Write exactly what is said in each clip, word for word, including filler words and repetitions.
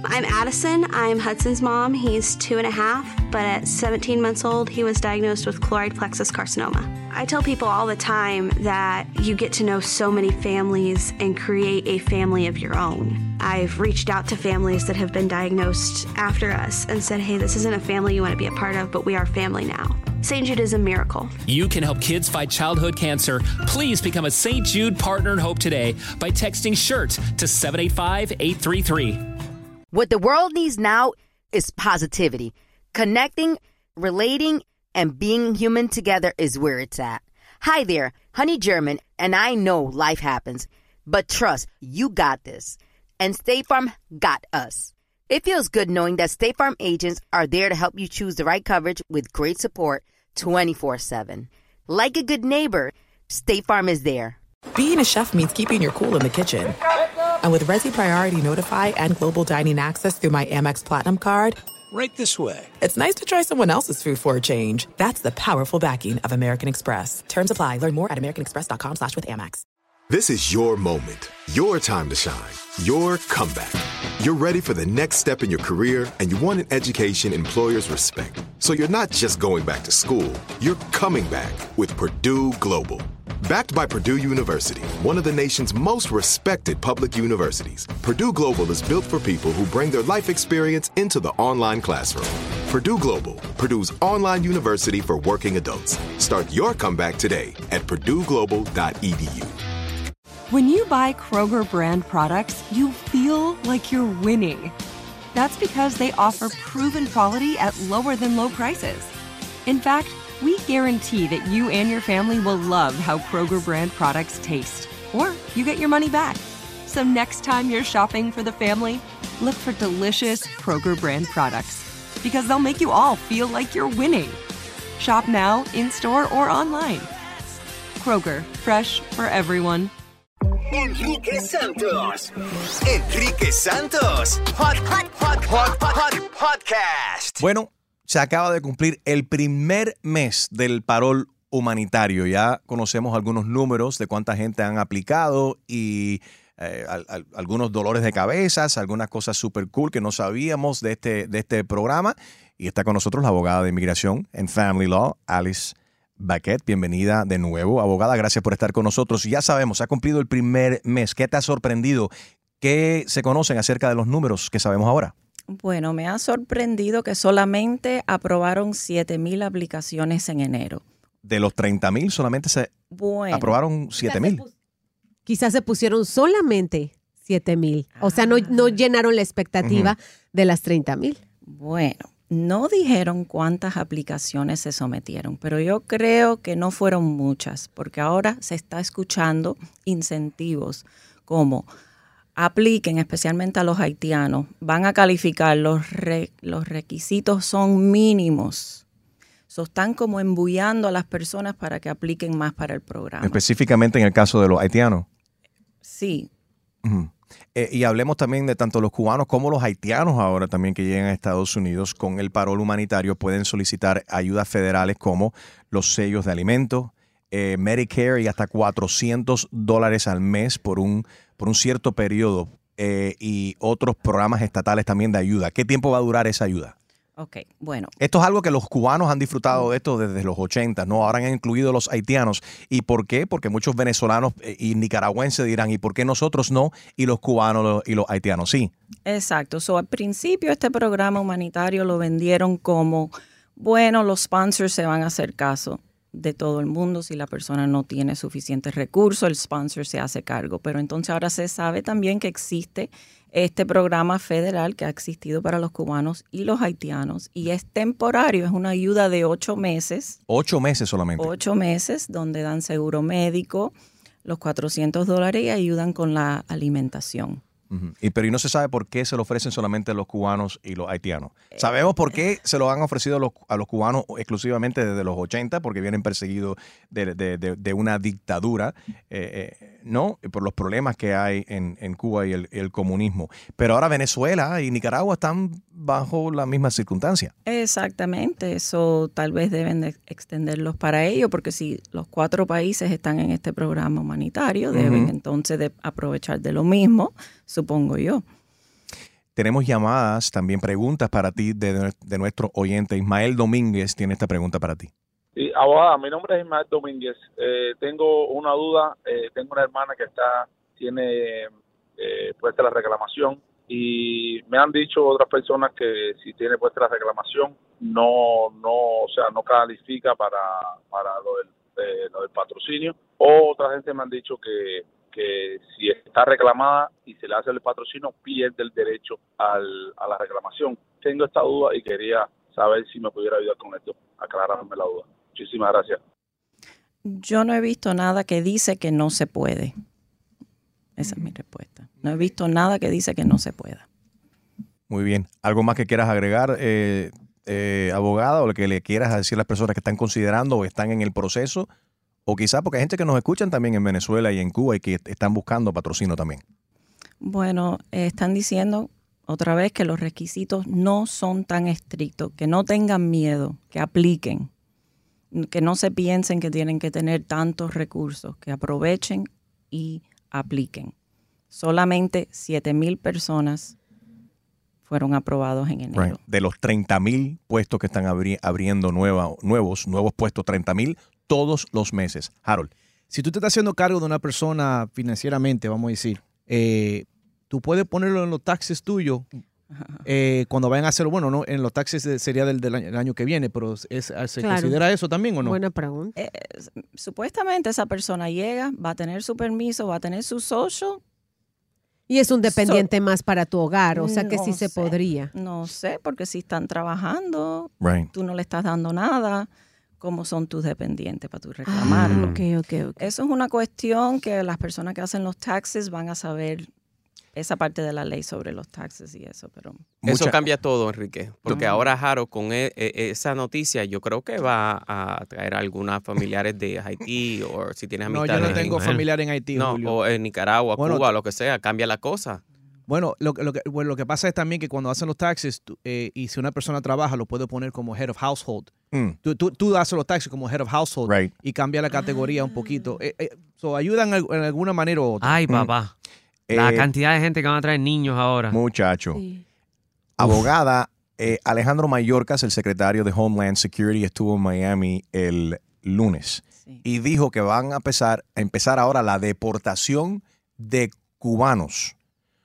I'm Addison. I'm Hudson's mom. He's two and a half, but at seventeen months old, he was diagnosed with choroid plexus carcinoma. I tell people all the time that you get to know so many families and create a family of your own. I've reached out to families that have been diagnosed after us and said, hey, this isn't a family you want to be a part of, but we are family now. Saint Jude is a miracle. You can help kids fight childhood cancer. Please become a Saint Jude Partner in Hope today by texting SHIRT to seven eight five, eight three three. What the world needs now is positivity. Connecting, relating, and being human together is where it's at. Hi there, Honey German, and I know life happens, but trust, you got this. And State Farm got us. It feels good knowing that State Farm agents are there to help you choose the right coverage with great support twenty-four seven. Like a good neighbor, State Farm is there. Being a chef means keeping your cool in the kitchen. And with Resi Priority Notify and Global Dining Access through my Amex Platinum card, right this way. It's nice to try someone else's food for a change. That's the powerful backing of American Express. Terms apply. Learn more at americanexpress.com slash with Amex. This is your moment, your time to shine, your comeback. You're ready for the next step in your career, and you want an education employers respect. So you're not just going back to school, you're coming back with Purdue Global. Backed by Purdue University, one of the nation's most respected public universities, Purdue Global is built for people who bring their life experience into the online classroom. Purdue Global, Purdue's online university for working adults. Start your comeback today at purdue global dot e d u. When you buy Kroger brand products, you feel like you're winning. That's because they offer proven quality at lower than low prices. In fact, we guarantee that you and your family will love how Kroger brand products taste, or you get your money back. So next time you're shopping for the family, look for delicious Kroger brand products, because they'll make you all feel like you're winning. Shop now, in-store, or online. Kroger, fresh for everyone. Enrique Santos. Enrique Santos. Hot, hot, hot, hot, hot, podcast. Bueno, se acaba de cumplir el primer mes del parol humanitario. Ya conocemos algunos números de cuánta gente han aplicado y eh, al, al, algunos dolores de cabezas, algunas cosas super cool que no sabíamos de este, de este programa. Y está con nosotros la abogada de inmigración en Family Law, Alice Baquet. Bienvenida de nuevo, abogada. Gracias por estar con nosotros. Ya sabemos, se ha cumplido el primer mes. ¿Qué te ha sorprendido? ¿Qué se conocen acerca de los números que sabemos ahora? Bueno, me ha sorprendido que solamente aprobaron siete mil aplicaciones en enero. De los treinta mil, solamente se bueno, aprobaron siete mil. Quizás se pusieron solamente siete mil. O sea, no, no llenaron la expectativa uh-huh. de las treinta mil. Bueno, no dijeron cuántas aplicaciones se sometieron, pero yo creo que no fueron muchas, porque ahora se está escuchando incentivos como apliquen, especialmente a los haitianos, van a calificar, los, re, los requisitos son mínimos. So, están como embullando a las personas para que apliquen más para el programa. Específicamente en el caso de los haitianos. Sí. Uh-huh. Eh, y hablemos también de tanto los cubanos como los haitianos ahora también que llegan a Estados Unidos con el parol humanitario pueden solicitar ayudas federales como los sellos de alimentos, eh, Medicare y hasta cuatrocientos dólares al mes por un, por un cierto periodo eh, y otros programas estatales también de ayuda. ¿Qué tiempo va a durar esa ayuda? Ok, bueno. Esto es algo que los cubanos han disfrutado de esto desde los ochenta, ¿no? Ahora han incluido los haitianos. ¿Y por qué? Porque muchos venezolanos y nicaragüenses dirán, ¿y por qué nosotros no? Y los cubanos y los haitianos sí. Exacto. So, al principio este programa humanitario lo vendieron como, bueno, los sponsors se van a hacer caso de todo el mundo. Si la persona no tiene suficientes recursos, el sponsor se hace cargo. Pero entonces ahora se sabe también que existe este programa federal que ha existido para los cubanos y los haitianos y es temporario, es una ayuda de ocho meses. Ocho meses solamente. Ocho meses donde dan seguro médico, los cuatrocientos dólares y ayudan con la alimentación. Uh-huh. Y pero y no se sabe por qué se lo ofrecen solamente a los cubanos y los haitianos. Sabemos por qué se lo han ofrecido a los, a los cubanos exclusivamente desde los ochenta, porque vienen perseguidos de, de, de, de una dictadura, eh, eh, ¿no? Por los problemas que hay en, en Cuba y el, el comunismo. Pero ahora Venezuela y Nicaragua están bajo la misma circunstancia. Exactamente, eso tal vez deben de extenderlos para ello, porque si los cuatro países están en este programa humanitario, deben uh-huh. entonces de aprovechar de lo mismo, supongo yo. tenemos llamadas, también preguntas para ti de, de nuestro oyente. Ismael Domínguez tiene esta pregunta para ti. Sí, abogada, mi nombre es Ismael Domínguez. Eh, tengo una duda. Eh, tengo una hermana que está tiene eh, puesta la reclamación y me han dicho otras personas que si tiene puesta la reclamación no, no, o sea, no califica para, para lo del, eh, lo del patrocinio. O otra gente me han dicho que, que si está reclamada y se le hace el patrocinio pierde el derecho al, a la reclamación. Tengo esta duda y quería saber si me pudiera ayudar con esto, aclararme la duda. Muchísimas gracias. Yo no he visto nada que dice que no se puede. Esa es mi respuesta. No he visto nada que dice que no se pueda. Muy bien. ¿Algo más que quieras agregar, eh, eh, abogada, o lo que le quieras decir a las personas que están considerando o están en el proceso? O quizás porque hay gente que nos escuchan también en Venezuela y en Cuba y que están buscando patrocinio también. Bueno, eh, están diciendo otra vez que los requisitos no son tan estrictos, que no tengan miedo, que apliquen, que no se piensen que tienen que tener tantos recursos, que aprovechen y apliquen. Solamente siete mil personas fueron aprobados en enero. Right. De los treinta mil puestos que están abri- abriendo nueva, nuevos, nuevos puestos, treinta mil todos los meses. Harold. Si tú te estás haciendo cargo de una persona financieramente, vamos a decir, eh, tú puedes ponerlo en los taxes tuyos eh, cuando vayan a hacerlo. Bueno, no, en los taxes de, sería del, del año, el año que viene, pero es, ¿se Claro. considera eso también o no? Buena pregunta. Eh, supuestamente esa persona llega, va a tener su permiso, va a tener su social. Y es un dependiente so, más para tu hogar, o sea que no sí se sé, podría. No sé, porque si están trabajando, right. tú no le estás dando nada. ¿Cómo son tus dependientes para tú reclamarlo? Ah, okay, okay, okay. Eso es una cuestión que las personas que hacen los taxes van a saber esa parte de la ley sobre los taxes y eso, pero... Eso cambia todo, Enrique, porque uh-huh. ahora Jaro, con e- e- esa noticia, yo creo que va a traer a algunos familiares de Haití o si tienes amistades. No, yo no tengo en, familiares en Haití, no, Julio. o en Nicaragua, bueno, Cuba, lo que sea, cambia la cosa. Bueno, lo, lo, que, bueno, lo que pasa es también que cuando hacen los taxes tú, eh, y si una persona trabaja, lo puede poner como head of household. Mm. Tú, tú, tú haces los taxes como head of household right. y cambia la categoría ah. un poquito. Eh, eh, so, ayudan en alguna manera u otra. Ay, papá. Mm. La eh, cantidad de gente que van a traer niños ahora. Muchacho. Sí. Abogada, eh, Alejandro Mayorkas, el secretario de Homeland Security, estuvo en Miami el lunes sí. y dijo que van a empezar, a empezar ahora la deportación de cubanos.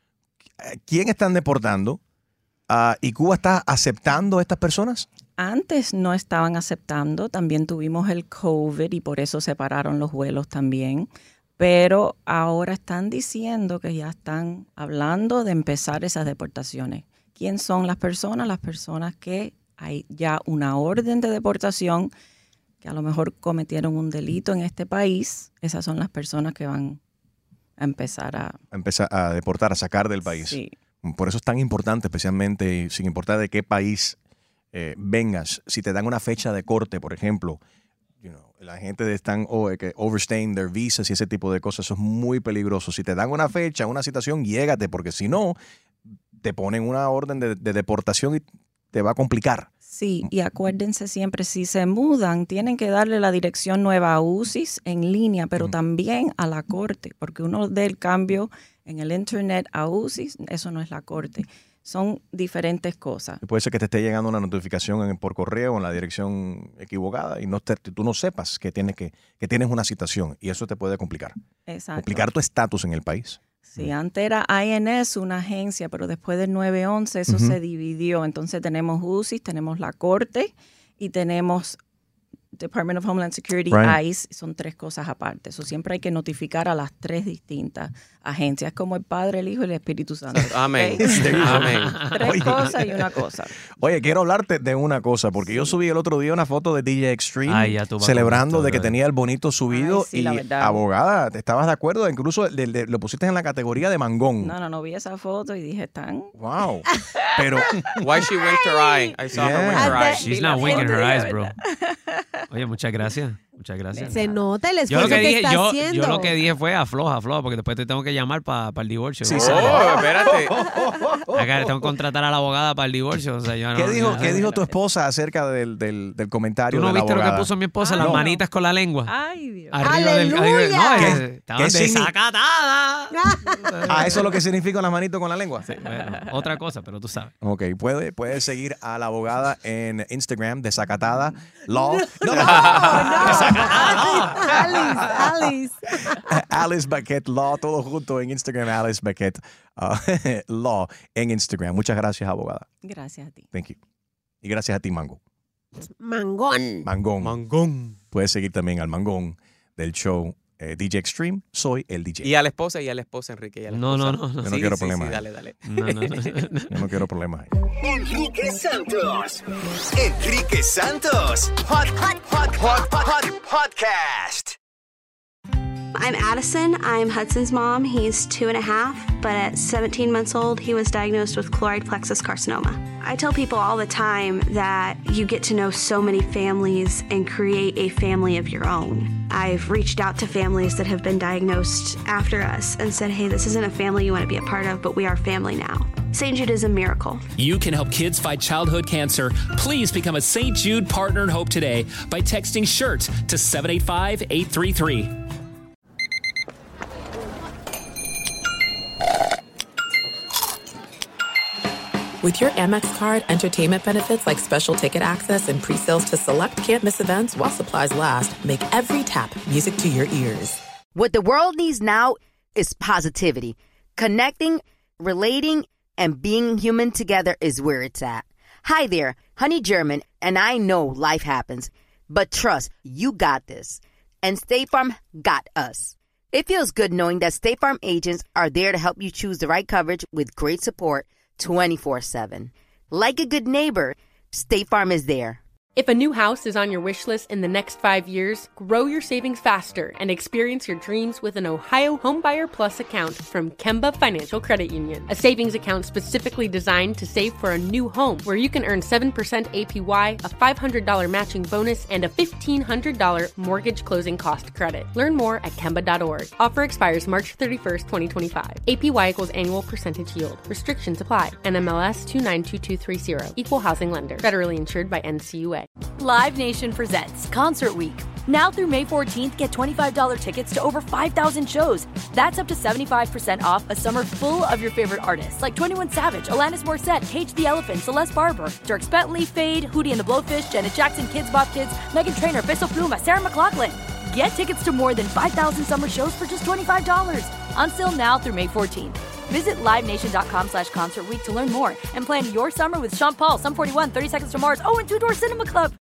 ¿Quién están deportando? Uh, ¿Y Cuba está aceptando a estas personas? Antes no estaban aceptando. También tuvimos el COVID y por eso separaron los vuelos también. Pero ahora están diciendo que ya están hablando de empezar esas deportaciones. ¿Quién son las personas? Las personas que hay ya una orden de deportación, que a lo mejor cometieron un delito en este país. Esas son las personas que van a empezar a... a empezar a deportar, a sacar del país. Sí. Por eso es tan importante, especialmente sin importar de qué país eh, vengas. Si te dan una fecha de corte, por ejemplo, you know, la gente están oh, que overstaying their visas y ese tipo de cosas, eso es muy peligroso. Si te dan una fecha, una citación, llégate, porque si no, te ponen una orden de, de deportación y te va a complicar. Sí, y acuérdense siempre, si se mudan, tienen que darle la dirección nueva a U C I S en línea, pero mm. también a la corte, porque uno dé el cambio en el internet a U C I S, eso no es la corte. Son diferentes cosas. Puede ser que te esté llegando una notificación en, por correo en la dirección equivocada y no te, tú no sepas que tienes, que, que tienes una citación y eso te puede complicar. Exacto. Complicar tu estatus en el país. Sí, antes era I N S, una agencia, pero después del nueve once eso uh-huh. se dividió. Entonces tenemos U C I S, tenemos la Corte y tenemos Department of Homeland Security, right. I C E. Son tres cosas aparte. Eso siempre hay que notificar a las tres distintas agencias, como el Padre, el Hijo y el Espíritu Santo. Amén. ¿Okay? Amén. Tres Oye. cosas y una cosa. Oye, quiero hablarte de una cosa, porque sí. yo subí el otro día una foto de D J Extreme Ay, ya tú celebrando esto, de que ¿verdad? tenía el bonito subido. Ay, sí, la y verdad. abogada, ¿te estabas de acuerdo? Incluso de, de, lo pusiste en la categoría de mangón. No, no, no vi esa foto y dije, tan... Wow. Pero... Why she winked her eye? I saw Yeah. her wink her eye. She's not winking her eyes, bro. Oye, muchas gracias. Muchas gracias. Se nota el Yo lo esfuerzo que que, dije, está yo, haciendo. yo lo que dije fue afloja, afloja, porque después te tengo que llamar para el divorcio. Sí, sí. Oh, espérate. Acá tengo que contratar a la abogada para el divorcio. O sea, yo ¿Qué no- dijo, no- ¿qué dijo tu esposa acerca del, del, del comentario ¿Tú no de la viste lo que abogada? puso mi esposa? Ah, las no. manitas con la lengua. Ay, Dios. Arriba del, ¡Aleluya! arriba del- no, ¿Qué- es- estaban qué signi- desacatada. Ah, ¿eso es lo que significa las manitos con la lengua? Sí, bueno, otra cosa, pero tú sabes. Ok, puede, puede seguir a la abogada en Instagram, Desacatada Law. No, no, Alice, Alice. Alice Baquet Law, todo junto en Instagram, Alice Baquet uh, Law en Instagram. Muchas gracias, abogada. Gracias a ti. Thank you. Y gracias a ti, Mango. Mangón. Mangón. Mangón. Puedes seguir también al Mangón del show eh, D J Extreme. Soy el D J. Y a la esposa y a la esposa, Enrique. Y a la No, esposa. no, no, no. Yo no Sí, quiero sí, problemas. sí, dale, dale. No, no, no. Yo no quiero problemas ahí. Enrique Santos. Enrique Santos. Hot, hot, hot, hot, hot, hot podcast. I'm Addison. I'm Hudson's mom. He's two and a half, but at seventeen months old, he was diagnosed with choroid plexus carcinoma. I tell people all the time that you get to know so many families and create a family of your own. I've reached out to families that have been diagnosed after us and said, hey, this isn't a family you want to be a part of, but we are family now. Saint Jude is a miracle. You can help kids fight childhood cancer. Please become a Saint Jude Partner in Hope today by texting SHIRT to seven eight five, eight three three. With your Amex card, entertainment benefits like special ticket access and pre-sales to select can't-miss events while supplies last make every tap music to your ears. What the world needs now is positivity. Connecting, relating, and being human together is where it's at. Hi there, Honey German, and I know life happens, but trust, you got this. And State Farm got us. It feels good knowing that State Farm agents are there to help you choose the right coverage with great support twenty-four seven. Like a good neighbor, State Farm is there. If a new house is on your wish list in the next five years, grow your savings faster and experience your dreams with an Ohio Homebuyer Plus account from Kemba Financial Credit Union. A savings account specifically designed to save for a new home where you can earn seven percent A P Y, a five hundred dollars matching bonus, and a fifteen hundred dollars mortgage closing cost credit. Learn more at Kemba dot org. Offer expires March thirty-first, twenty twenty-five. A P Y equals annual percentage yield. Restrictions apply. N M L S two nine two two three zero. Equal housing lender. Federally insured by N C U A. Live Nation presents Concert Week. Now through May fourteenth, get twenty-five dollars tickets to over five thousand shows. That's up to seventy-five percent off a summer full of your favorite artists like twenty-one Savage, Alanis Morissette, Cage the Elephant, Celeste Barber, Dierks Bentley, Fade, Hootie and the Blowfish, Janet Jackson, Kids Bop Kids, Meghan Trainor, Bissell Pluma, Sarah McLachlan. Get tickets to more than five thousand summer shows for just twenty-five dollars. On sale now through May fourteenth. Visit livenation.com slash concert week to learn more and plan your summer with Sean Paul, Sum forty-one, thirty Seconds to Mars, oh, and Two Door Cinema Club.